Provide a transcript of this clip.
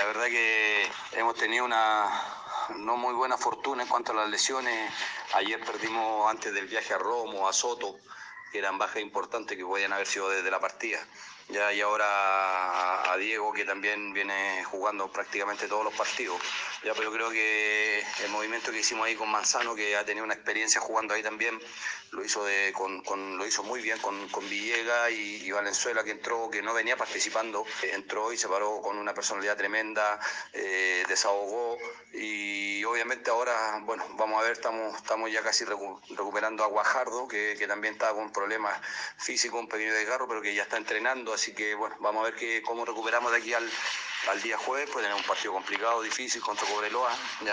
La verdad que hemos tenido una no muy buena fortuna en cuanto a las lesiones. Ayer perdimos antes del viaje a Romo, a Soto, que eran bajas importantes que podían haber sido desde la partida. Ya, y ahora a Diego, que también viene jugando prácticamente todos los partidos. Ya, pero creo que el movimiento que hicimos ahí con Manzano, que ha tenido una experiencia jugando ahí también, lo hizo muy bien con Villegas y Valenzuela, que entró, que no venía participando, entró y se paró con una personalidad tremenda, desahogó, y obviamente ahora, bueno, vamos a ver, estamos ya casi recuperando a Guajardo, que también estaba con problemas físicos, un pequeño desgarro, pero que ya está entrenando, así que bueno, vamos a ver cómo recuperamos de aquí al día jueves. Pues tenemos un partido complicado, difícil contra Cobreloa.